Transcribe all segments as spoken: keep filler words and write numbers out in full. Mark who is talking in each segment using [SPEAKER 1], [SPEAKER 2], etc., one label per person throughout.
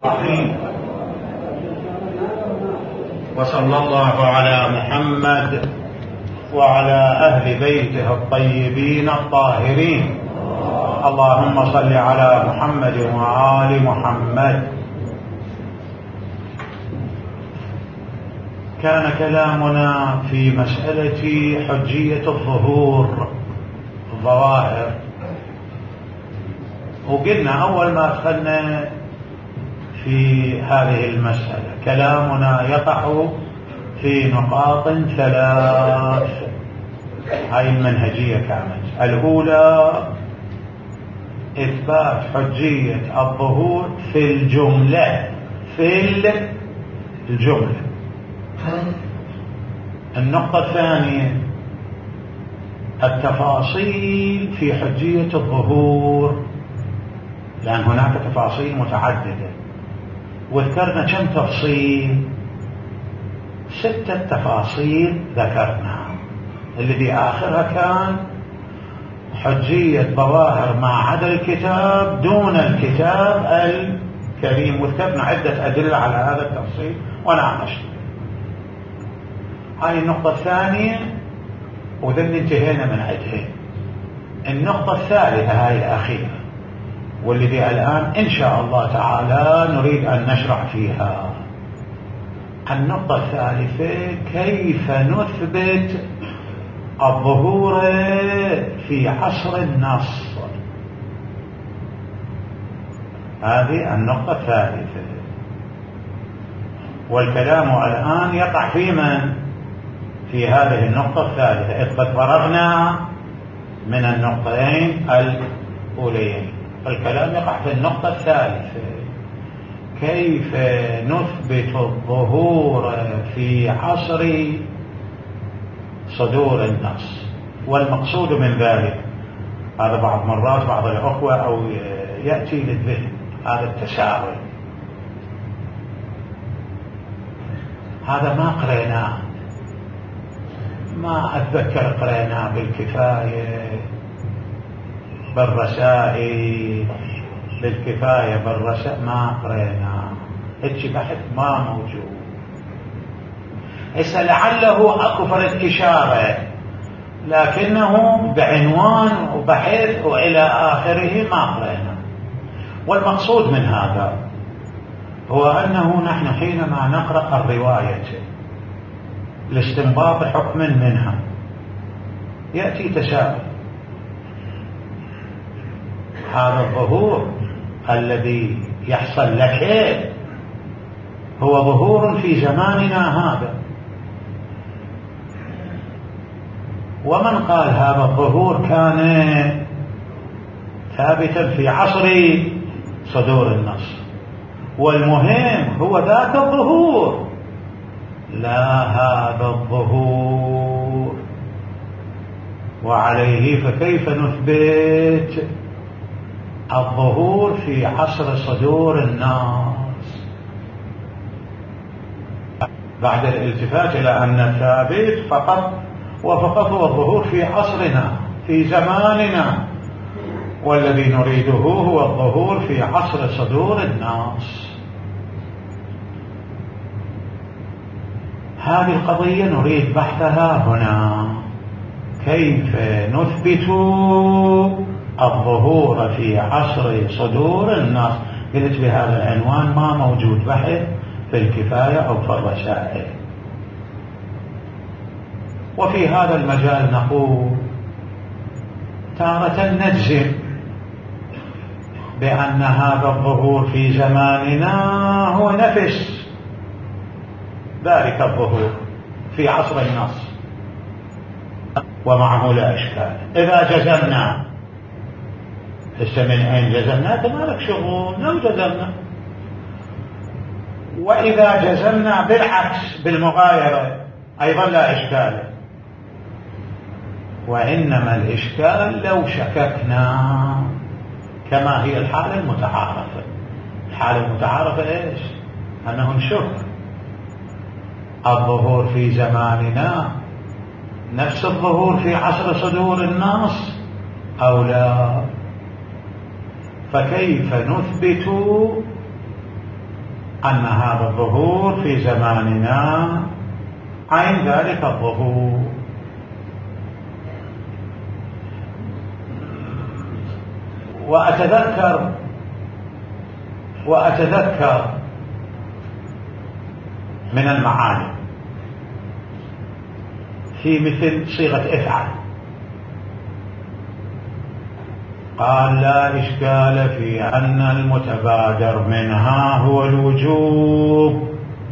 [SPEAKER 1] وصلى الله على محمد وعلى أهل بيته الطيبين الطاهرين. اللهم صل على محمد وآل محمد. كان كلامنا في مسألة حجية الظهور الظواهر، وقلنا أول ما دخلنا في هذه المسألة كلامنا يقع في نقاط ثلاث. هاي المنهجية كانت الأولى إثبات حجية الظهور في الجملة في الجملة. النقطة الثانية التفاصيل في حجية الظهور، لأن هناك تفاصيل متعددة، وذكرنا كم تفصيل؟ ستة تفاصيل ذكرنا، الذي آخرها كان حجية ظواهر ما عدا الكتاب دون الكتاب الكريم، وذكرنا عدة أدلة على هذا التفصيل وناقشنا. هاي النقطة الثانية وذن انتهينا من عدها. النقطة الثالثة هاي الأخيرة والذي الآن إن شاء الله تعالى نريد أن نشرح فيها. النقطة الثالثة كيف نثبت الظهور في عصر النص. هذه النقطة الثالثة، والكلام الآن يقع في من؟ في هذه النقطة الثالثة، إذ قد فرغنا من النقطتين الأوليين. الكلام يقع في النقطة الثالثة، كيف نثبت الظهور في عصر صدور النص. والمقصود من ذلك، هذا بعض مرات بعض الأخوة أو يأتي للذهن هذا التساؤل، هذا ما قريناه، ما أتذكر قريناه بالكفاية بالرسائل، بالكفاية بالرسائل ما قريناه، هيك بحث ما موجود. هسه لعله أكو فرد إشارة، لكنه بعنوان وبحث وإلى آخره ما قريناه. والمقصود من هذا هو أنه نحن حينما نقرأ الرواية لاستنباط حكم منها يأتي تساؤل، هذا الظهور الذي يحصل لك هو ظهور في زماننا هذا، ومن قال هذا الظهور كان ثابتا في عصر صدور النص، والمهم هو ذاك الظهور لا هذا الظهور. وعليه فكيف نثبت الظهور في عصر صدور الناس بعد الالتفات إلى أن الثابت فقط وفقط هو الظهور في عصرنا في زماننا، والذي نريده هو الظهور في عصر صدور الناس. هذه القضية نريد بحثها هنا، كيف نثبت الظهور في عصر صدور الناس. قلت بهذا العنوان ما موجود بحث في الكفاية أو في الرسائل. وفي هذا المجال نقول تارة نجزم بأن هذا الظهور في زماننا هو نفس ذلك الظهور في عصر النص ومعه لا إشكال. إذا جزمنا هسه من أين جزمنا؟ ما لك شغل، لو جزمنا. وإذا جزمنا بالعكس بالمغايرة أيضا لا إشكال. وإنما الإشكال لو شككنا كما هي الحالة المتعارفة. الحالة المتعارفة إيش؟ أنه نشك الظهور في زماننا نفس الظهور في عصر صدور النص أو لا. فكيف نثبت أن هذا الظهور في زماننا عين ذلك الظهور. وأتذكر وأتذكر من المعاني في مثل صيغة افعل، قال لا إشكال في أن المتبادر منها هو الوجوب،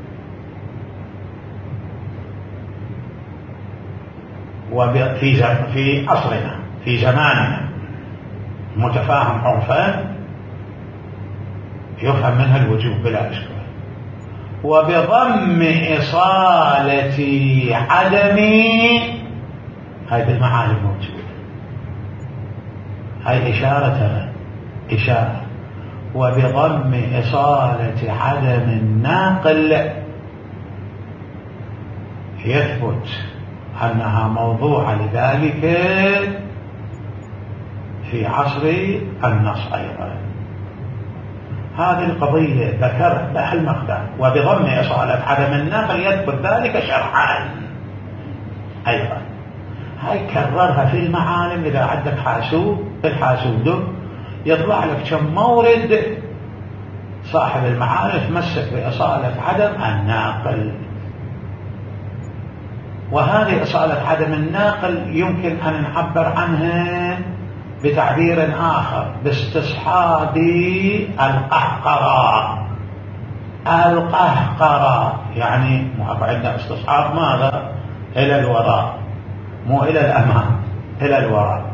[SPEAKER 1] وفي في عصرنا في زماننا متفاهم عرفا يفهم منها الوجوب بلا إشكال. وبضم إصالة عدم، هذه المعاني الموجودة، هاي إشارة إشارة. وبضم إصالة عدم الناقل يثبت أنها موضوعة لذلك في عصر النص أيضا. هذه القضية ذكرت لها المقدار. وبضم إصالة عدم الناقل يثبت ذلك شرعا أيضا. هاي كررها في المعالم. إذا عندك حاسوب الحاسوب يطلع لك كم مورد صاحب المعالم تمسك بإصالة عدم الناقل. وهذه إصالة عدم الناقل يمكن أن نعبر عنها بتعبير آخر باستصحاب القهقرة. القهقرة يعني عندنا استصحاب ماذا؟ إلى الوراء، مو إلى الأمام، إلى الوراء.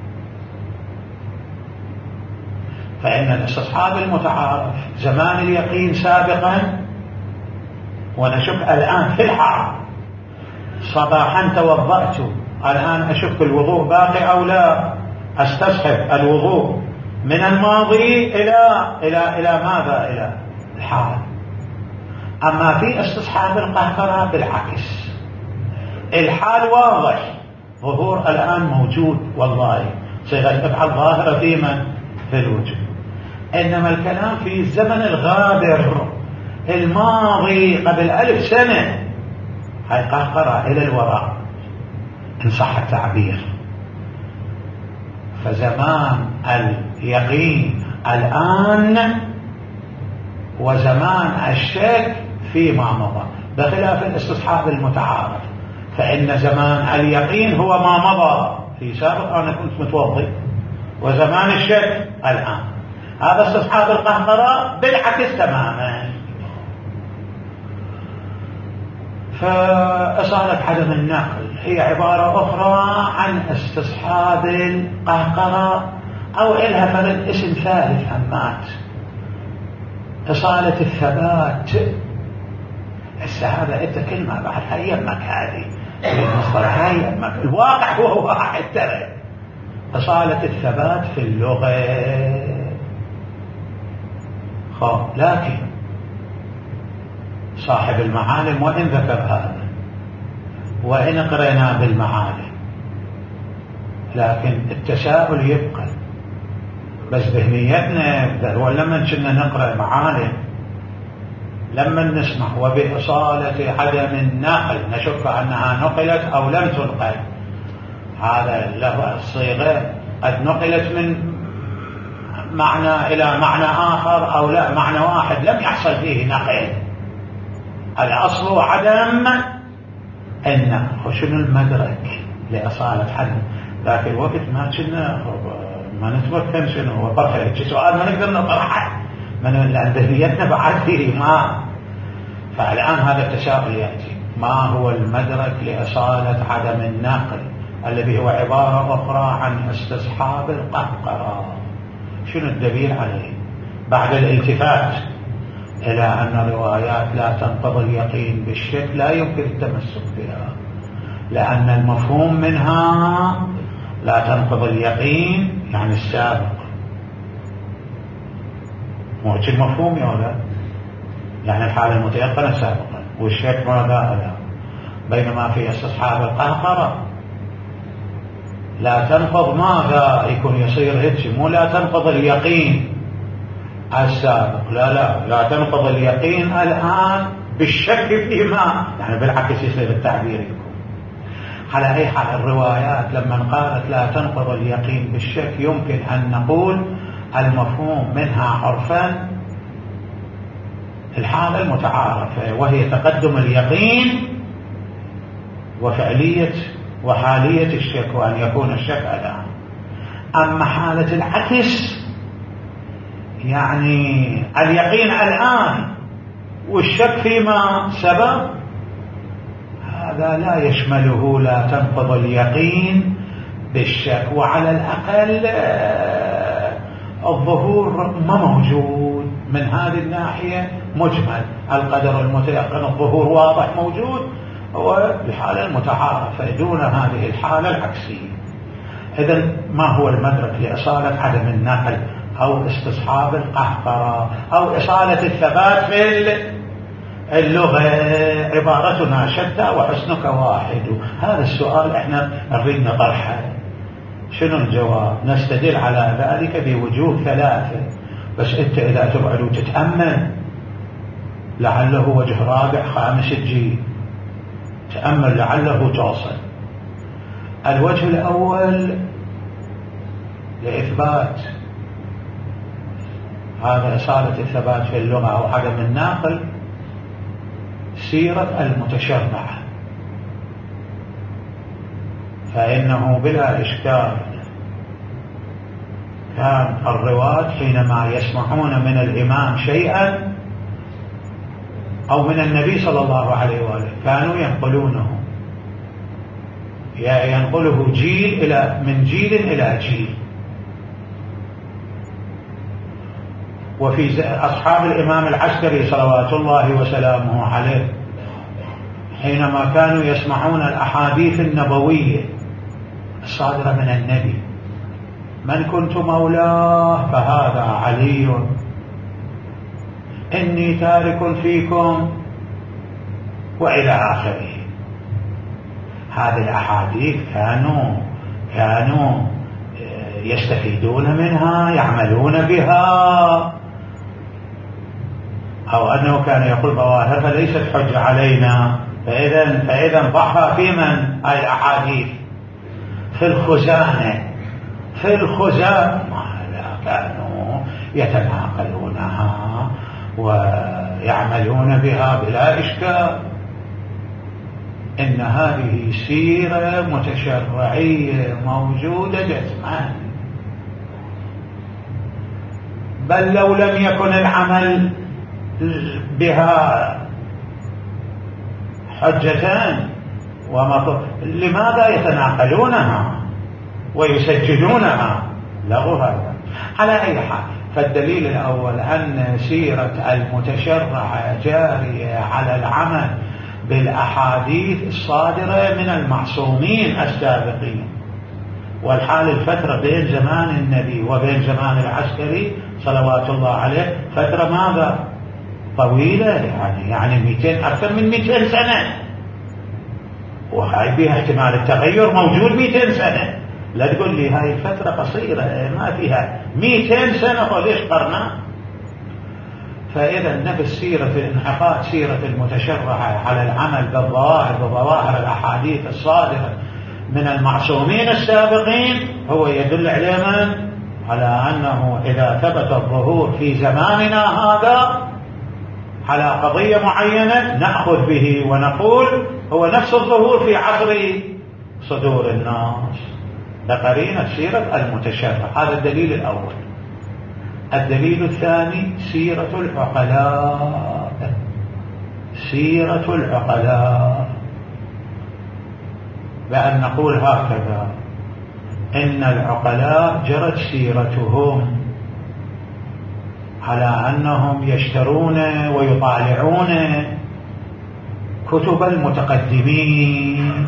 [SPEAKER 1] فإن الاستصحاب المتعارف زمان اليقين سابقا، ونشك الآن في الحال. صباحا توضأت، الآن أشك الوضوء باقي أو لا، أستصحب الوضوء من الماضي إلى إلى إلى ماذا؟ إلى الحال. أما في استصحاب القهقرة بالعكس، الحال واضح، ظهور الآن موجود والله، صيغة افعل ظاهرة في من؟ في الوجود. إنما الكلام في الزمن الغابر الماضي قبل ألف سنة، هاي قهقرة إلى الوراء إن صح التعبير. فزمان اليقين الآن، وزمان الشك فيما مضى، بخلاف الاستصحاب المتعارف. فإن زمان اليقين هو ما مضى في سابق، أنا كنت متوضئ، وزمان الشك الآن. هذا استصحاب القهقرة بالعكس تماما. فإصالة عدم النقل هي عبارة أخرى عن استصحاب القهقرة، أو إلها فرد اسم ثالث همات، إصالة الثبات. السهادة أنت كلمة بعد هاي يمك، هذه المصطلح هاي يمك، الواقع هو واحد ترى. إصالة الثبات في اللغة خب. لكن صاحب المعالم وإن ذكر هذا وإن قرأنا بالمعالم، لكن التساؤل يبقى. بس ذهنيتنا ولما كنا نقرأ معالم، لما نسمع وبإصالة عدم النقل نشك أنها نقلت أو لم تنقل، هذا له الصيغة قد نقلت من معنى إلى معنى آخر، أو لا معنى واحد لم يحصل فيه نقل. الأصل عدم النقل. وشنو المدرك لأصالة عدم؟ ذاك الوقت ما كنا ما نتمكن شنو هو طرح سؤال ما نقدر نطرحه من عند ذهنيتنا بعد فيه ما. فالآن هذا التساؤل يأتي: ما هو المدرك لأصالة عدم النقل الذي هو عبارة أخرى عن استصحاب القهقرة؟ شنو الدليل عليه بعد الالتفات إلى أن الروايات لا تنقضي اليقين بالشك لا يمكن التمسك بها، لأن المفهوم منها لا تنقضي اليقين يعني السابق، موجه المفهوم يا ولا يعني الحالة المتيقنة سابقا، والشك ماذا لا. بينما في استصحاب القهقرة لا تنقض ماذا يكون يصير هيك، مو لا تنقض اليقين السابق. لا لا لا تنقض اليقين الآن بالشك فيما، يعني بالعكس يصير التعبير يكون. على أي حال الروايات لما قالت لا تنقض اليقين بالشك يمكن أن نقول المفهوم منها عرفا الحالة المتعارفة، وهي تقدم اليقين وفعلية وحالية الشك، وأن يكون الشك الآن. أما حالة العكس يعني اليقين الآن والشك فيما سبق، هذا لا يشمله لا تنقض اليقين بالشك. وعلى الأقل الظهور ما موجود من هذه الناحية مجمل، القدر المتيقن الظهور واضح موجود، هو الحالة المتعارفة دون هذه الحالة العكسية. إذن ما هو المدرك لإصالة عدم النقل أو استصحاب القهقرة أو إصالة الثبات في اللغة؟ عبارتنا شتى وحسنك واحد. هذا السؤال احنا نريد طرحه. شنو الجواب؟ نستدل على ذلك بوجوه ثلاثة، بس انت اذا تقعد وتتأمل لعله وجه رابع خامس تجي تأمل لعله توصل. الوجه الأول لإثبات هذا إصالة الثبات في اللغة أو عدم الناقل سيرة المتشرع، فإنه بلا إشكال كان الرواة حينما يسمعون من الإمام شيئا أو من النبي صلى الله عليه وآله كانوا ينقلونه، ينقله جيل إلى من جيل إلى جيل. وفي أصحاب الإمام العسكري صلوات الله وسلامه عليه حينما كانوا يسمعون الأحاديث النبوية الصادرة من النبي، من كنت مولاه فهذا علي، إني تارك فيكم، وإلى آخره. هذه الأحاديث كانوا كانوا يستفيدون منها، يعملون بها. أو أنه كان يقول ظواهر فليست حجة علينا، فإذا فإذا ضحى في من هاي الأحاديث؟ في الخزانة في الخزانة كانوا يتناقلونها ويعملون بها بلا إشكال. إن هذه سيرة متشرعية موجودة جزما، بل لو لم يكن العمل بها حجتان ومطلوب لماذا يتناقلونها ويسجلونها؟ لغو هذا. على أي حال، فالدليل الأول أن سيرة المتشرع جارية على العمل بالأحاديث الصادرة من المعصومين السابقين. والحال الفترة بين زمان النبي وبين زمان العسكري صلوات الله عليه فترة ماذا؟ طويلة، يعني يعني مئتين أكثر من مئتين سنة، وهاي فيها احتمال التغير موجود مئتين سنة. لا تقول لي هاي الفترة قصيرة ما فيها مئتين سنة وليش قرنا. فإذا نفس سيرة انعقاد سيرة المتشرعة على العمل بالظواهر بظواهر الأحاديث الصادرة من المعصومين السابقين هو يدل على من؟ على أنه إذا ثبت الظهور في زماننا هذا على قضية معينة نأخذ به ونقول هو نفس الظهور في عصر صدور الناس لقرينة سيرة المتشرع. هذا الدليل الأول. الدليل الثاني سيرة العقلاء. سيرة العقلاء بأن نقول هكذا: إن العقلاء جرت سيرتهم على أنهم يشترون ويطالعون كتب المتقدمين،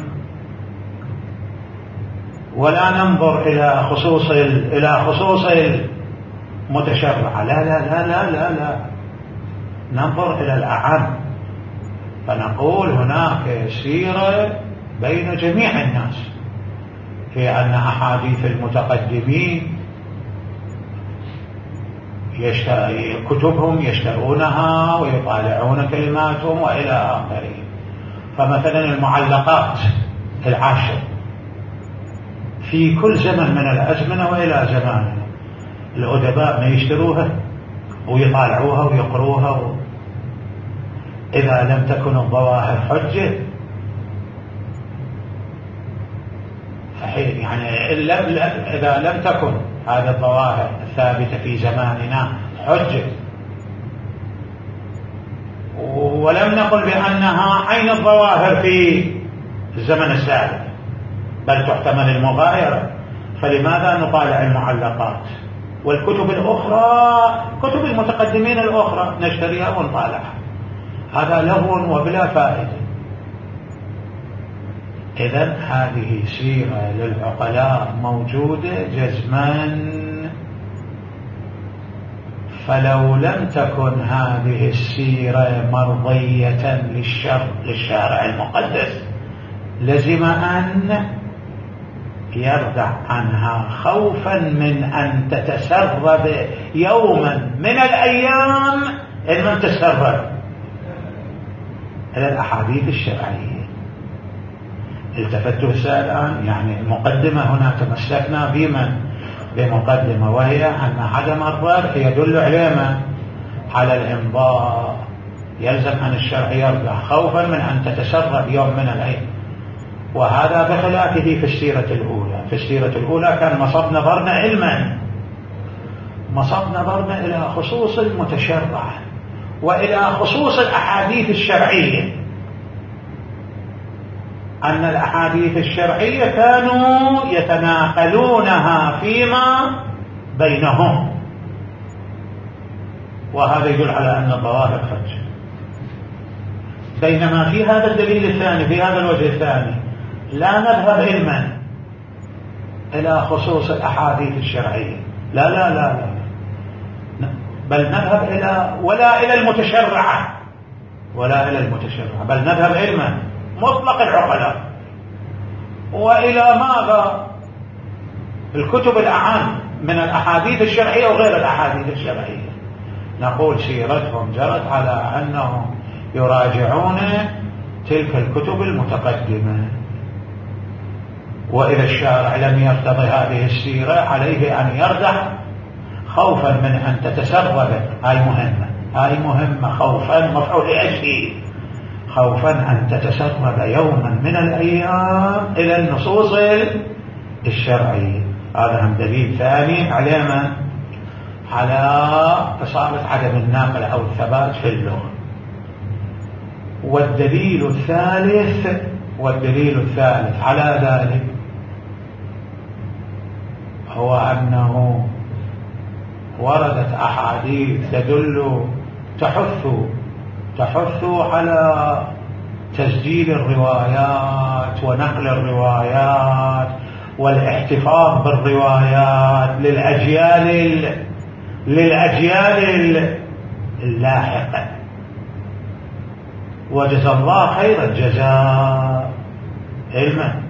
[SPEAKER 1] ولا ننظر إلى خصوص إلى خصوص المتشرع. لا لا لا لا لا لا ننظر إلى الأعم، فنقول هناك سيرة بين جميع الناس في أن أحاديث المتقدمين كتبهم يشترونها ويطالعون كلماتهم وإلى آخره. فمثلا المعلقات العاشر في كل زمن من الأزمنة وإلى زماننا الأدباء ما يشتروها ويطالعوها ويقروها و... إذا لم تكن الظواهر حجة فحين يعني إذا لم تكن هذه الظواهر الثابتة في زماننا حجة، ولم نقل بأنها عين الظواهر في الزمن السابق بل تحتمل المغايرة، فلماذا نطالع المعلقات والكتب الأخرى كتب المتقدمين الأخرى نشتريها ونطالعها؟ هذا لغو وبلا فائدة. إذن هذه سيرة للعقلاء موجودة جزما، فلو لم تكن هذه السيرة مرضية للشر للشارع المقدس لزم أن يردع عنها خوفا من أن تتسرب يوما من الأيام إن من تسرب إلى الأحاديث الشرعية. التفتوا الآن يعني المقدمة هنا تمسكنا بمن بمقدمة، وهي أن عدم الرد يدل عليما على الإمضاء، يلزم أن الشرع يرجع خوفا من أن تتسرب يوم من الأيام. وهذا بخلافه في السيرة الأولى. في السيرة الأولى كان مصب نظرنا علما، مصب نظرنا إلى خصوص المتشرع وإلى خصوص الأحاديث الشرعية، أن الأحاديث الشرعية كانوا يتناقلونها فيما بينهم، وهذا يدل على أن الظواهر حجة. بينما في هذا الدليل الثاني في هذا الوجه الثاني لا نذهب علما إلى خصوص الأحاديث الشرعية، لا لا لا لا بل نذهب إلى ولا إلى المتشرعة ولا إلى المتشرعة بل نذهب علما مطلق العقلاء. وإلى ماذا؟ الكتب الأعم من الأحاديث الشرعية وغير الأحاديث الشرعية. نقول سيرتهم جرت على أنهم يراجعون تلك الكتب المتقدمة، وإذا الشارع لم يرتضي هذه السيرة عليه أن يردع خوفا من أن تتسرب. هاي مهمة هاي مهمة خوفا مفعول لأجله، خوفا أن تتسرب يوما من الأيام إلى النصوص الشرعية. هذا هم دليل ثاني على من؟ على إصابة عدم الناقل أو الثبات في اللغة. والدليل الثالث والدليل الثالث على ذلك هو أنه وردت أحاديث تدل تحث تحث على تسجيل الروايات ونقل الروايات والاحتفاظ بالروايات للأجيال للأجيال اللاحقة. وجزا الله خير الجزاء علما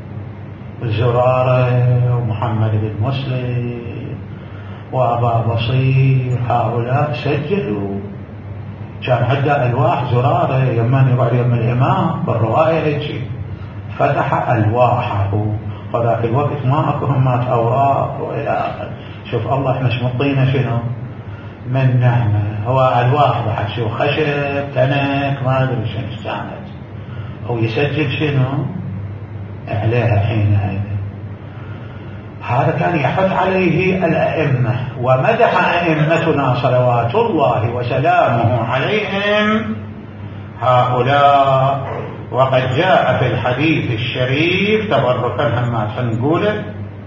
[SPEAKER 1] الزرارة ومحمد بن مسلم وأبا بصير هؤلاء سجلوا، كان عدة ألواح زرارة يمن يقعد يم الإمام بالرواية هيك فتح ألواحه، وذاك الوقت ما أكو همات أوراق وإلى آخر. شوف الله احنا شمطينا شنو من نعمة، هو ألواح بعد شو خشب تنك ما أدري شنو كانت، هو يسجل شنو عليها حينئذ. هذا كان يحث عليه الأئمة، ومدح أئمتنا صلوات الله وسلامه عليهم هؤلاء. وقد جاء في الحديث الشريف تبركا هما سنقوله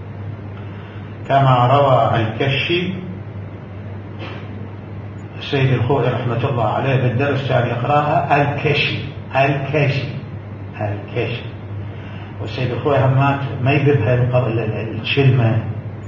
[SPEAKER 1] كما روى الكشي السيد الخوئي رحمة الله عليه بالدرس كان يقراها الكشي الكشي الكشي والسيد الخوئي همات ما يذبها الكلمة،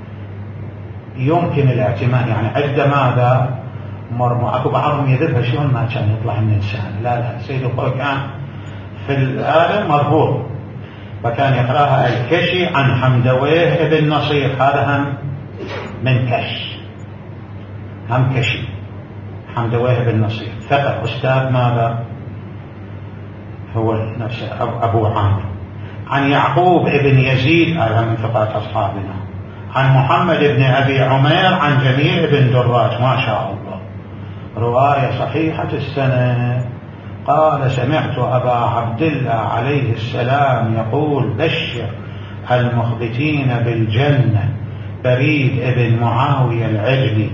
[SPEAKER 1] يمكن الاعتماد يعني عند ماذا مرمى أكو بعضهم يذبها شلون ما كان يطلع من إنسان. لا لا السيد الخوئي كان في الآلة مربوط، فكان يقراها الكشي عن حمدويه ابن نصير، هذا هم من كش. هم كشي حمدويه بن نصير ثقة أستاذ ماذا هو نفسه أبو عامر. عن يعقوب بن يزيد هذا من ثقات أصحابنا. عن محمد بن أبي عمير عن جميع بن دراج ما شاء الله رواية صحيحة السنة. قال سمعت أبا عبد الله عليه السلام يقول بشر المخبتين بالجنة بريد ابن معاوية العجلي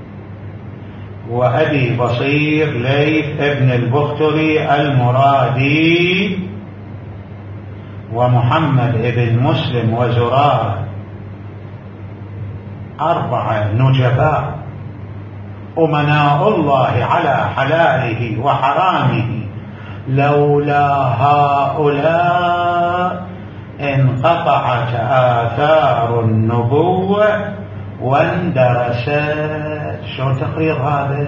[SPEAKER 1] وأبي بصير ليث ابن البختري المرادي ومحمد ابن مسلم وزرارة أربعة نجباء أمناء الله على حلاله وحرامه لولا هؤلاء انقطعت آثار النبوة واندرست. شلون تقرير هذا؟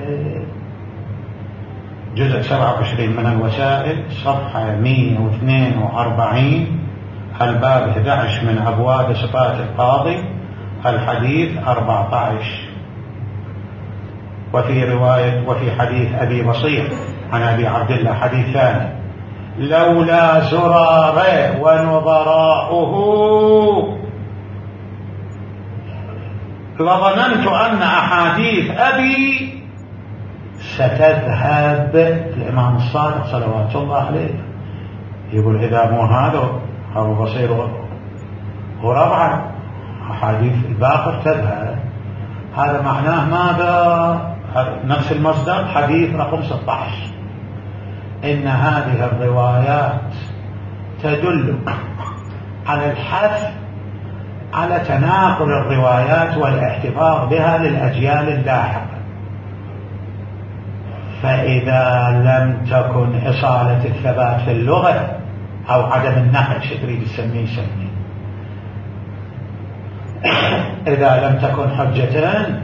[SPEAKER 1] جزء سبعة وعشرين من الوسائل صفحة مئة واثنين وأربعين الباب أحد عشر من أبواب صفات القاضي الحديث أربعة عشر. وفي رواية وفي حديث أبي بصير عن أبي عبد الله حديث ثاني لولا زراره ونظراؤه لظننت أن أحاديث أبي ستذهب. الإمام الصادق صلوات الله عليه يقول إذا مو هذا أبو بصير وربعا أحاديث الباقر تذهب. هذا معناه ماذا؟ نفس المصدر حديث رقم ستة عشر إن هذه الروايات تدل على الحث على تناقل الروايات والاحتفاظ بها للأجيال اللاحقة. فإذا لم تكن إصالة الثبات في اللغة أو عدم النقل شو تريد تسميه سميه إذا لم تكن حجتين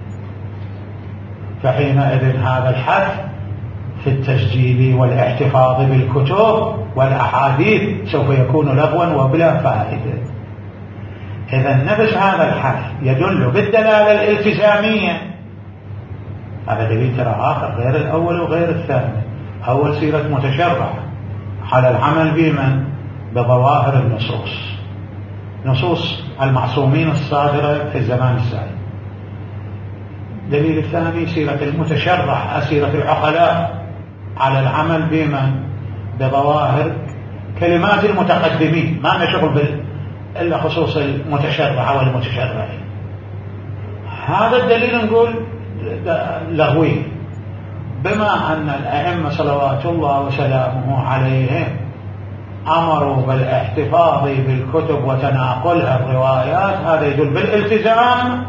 [SPEAKER 1] فحينئذ هذا الحث في التسجيل والاحتفاظ بالكتب والأحاديث سوف يكون لغوا وبلا فائدة. إذا نفس هذا الحث يدل بالدلالة الالتزامية. هذا دليل ترى آخر غير الأول وغير الثاني. أول سيرة متشرع على العمل بمن بظواهر النصوص نصوص المعصومين الصادرة في الزمان السابق. دليل الثاني سيرة المتشرع أسيرة العقلاء على العمل بمن بظواهر كلمات المتقدمين ما نشغل بال إلا خصوص المتشرع والمتشرعين. هذا الدليل نقول لغوي بما أن الأئمة صلوات الله وسلامه عليهم أمروا بالاحتفاظ بالكتب وتناقلها الروايات. هذا يدل بالالتزام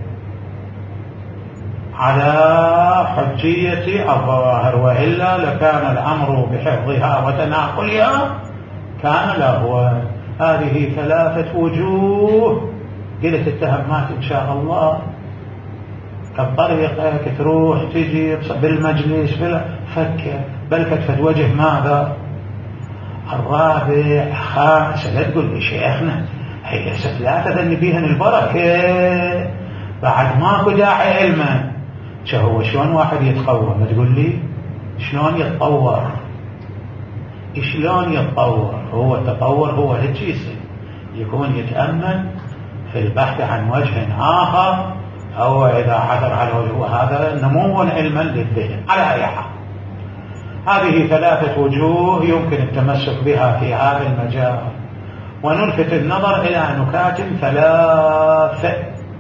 [SPEAKER 1] على حجية الظواهر وإلا لكان الأمر بحفظها وتناقلها كان لهوا. هذه ثلاثة وجوه قلت التهمات إن شاء الله كالطريقة تروح تجي بالمجلس بلا فكر بل كتفت وجه ماذا الرابع خامس. لا تقول لي شيخنا هي ثلاثة ذني بيهن البركة بعد ماكو داعي علما. هو شلون واحد يتقوى؟ ما تقول لي شلون يتطور شلون يتطور؟ هو التطور هو هالشيء يكون يتأمل في البحث عن وجه آخر أو إذا حضر على وجه هذا نمو علما للذهن. على أي حال هذه ثلاثة وجوه يمكن التمسك بها في هذا المجال. ونلفت النظر إلى نكات ثلاثة.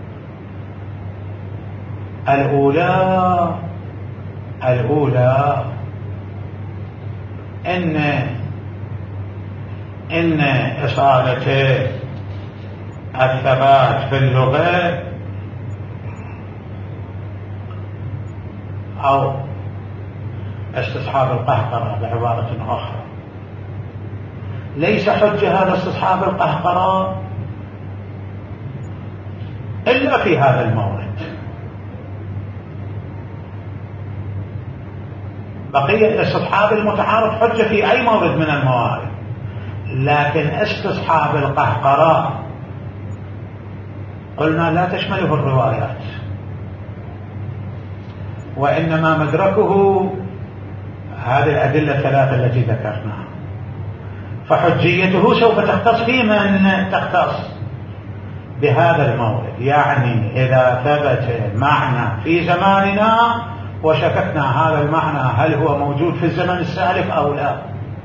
[SPEAKER 1] الأولى الأولى إن إن إصالة الثبات في اللغة أو استصحاب القهقرة بعبارة أخرى ليس حجة هذا استصحاب القهقرة إلا في هذا المورد. بقية استصحاب المتعارف حجة في أي مورد من الموارد، لكن استصحاب القهقرة قلنا لا تشمله الروايات وإنما مدركه هذه الأدلة الثلاثة التي ذكرناها، فحجيته سوف تختص في من تختص بهذا المورد. يعني إذا ثبت معنى في زماننا وشككنا هذا المعنى هل هو موجود في الزمن السالف أو لا،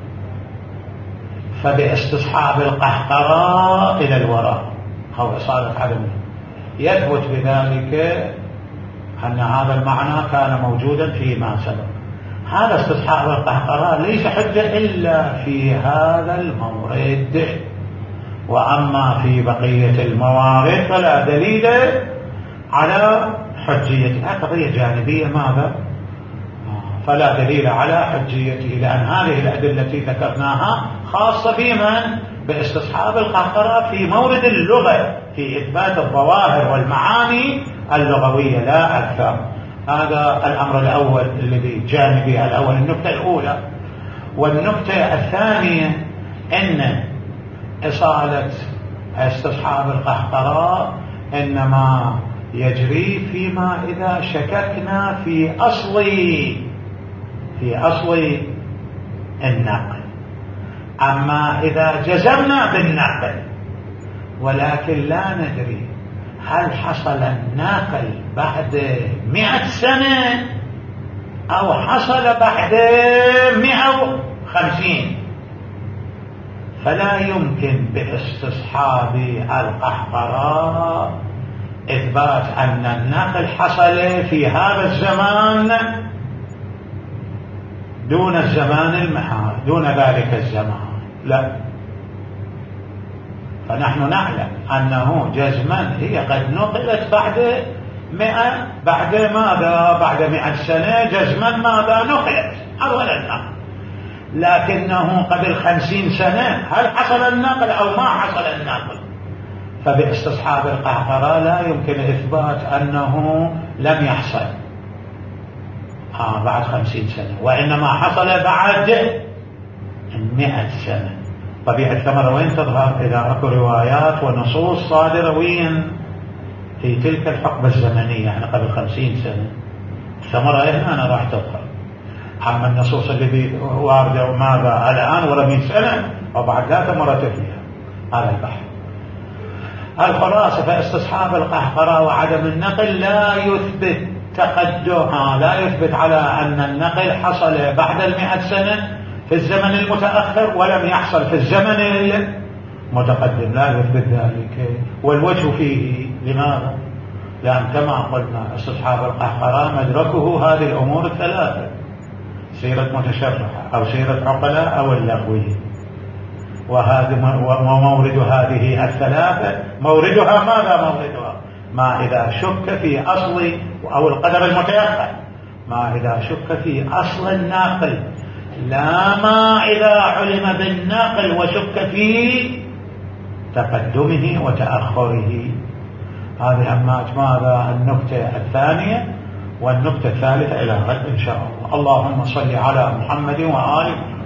[SPEAKER 1] فباستصحاب القهقرة إلى الوراء أو إصالة عدم يثبت بذلك أن هذا المعنى كان موجودا فيما سبق. هذا استصحاب القهقرة ليس حجة إلا في هذا المورد، وأما في بقية الموارد فلا دليل على حجيته. قضية جانبية ماذا؟ فلا دليل على حجيته، لأن هذه الأدلة التي ذكرناها خاصة بمن باستصحاب القهقرة في مورد اللغة، في إثبات الظواهر والمعاني اللغوية لا أكثر. هذا الأمر الأول الذي جانبي الأول، النقطة الأولى. والنقطة الثانية أن إصالة استصحاب القهقرة إنما يجري فيما إذا شككنا في أصل في أصل النقل. أما إذا جزمنا بالنقل ولكن لا ندري هل حصل النقل بعد مئة سنة أو حصل بعد مئة وخمسين، فلا يمكن باستصحاب القهقرة إثبات أن النقل حصل في هذا الزمان دون الزمان المحال دون ذلك الزمان، لا. فنحن نعلم أنه جزما هي قد نقلت بعد مئة بعد ماذا بعد مئة سنة جزما ماذا نقلت أول النقل، لكنه قبل خمسين سنة هل حصل النقل أو ما حصل النقل؟ فباستصحاب القهقرة لا يمكن إثبات أنه لم يحصل آه بعد خمسين سنة، وإنما حصل بعد مئة سنة. طبيعة الثمرة وين تظهر؟ إذا أكو روايات ونصوص صادرة وين في تلك الحقبة الزمنية، يعني قبل خمسين سنة، الثمرة هنا أنا راح تظهر. أما النصوص اللي واردة وماذا الآن ولا مئة سنة وبعد لا ثمرة فيها، هذا البحث. الخلاصة فاستصحاب القهقرة وعدم النقل لا يثبت تقدمها، لا يثبت على أن النقل حصل بعد المئة سنة في الزمن المتأخر ولم يحصل في الزمن المتقدم، لا يثبت ذلك. والوجه فيه لماذا؟ لأن كما قلنا استصحاب القهقرة مدركه هذه الأمور الثلاثة، سيرة متشرحة أو سيرة عقلاء أو اللغوية، ومورد هذه الثلاثة موردها ماذا؟ موردها ما إذا شك في أصل أو القدر المتيقن، ما إذا شك في أصل الناقل، لا ما إذا علم بالناقل وشك في تقدمه وتأخره. هذه أما ماذا النقطة الثانية. والنقطة الثالثة إلى غد إن شاء الله. اللهم صل على محمد وآل محمد.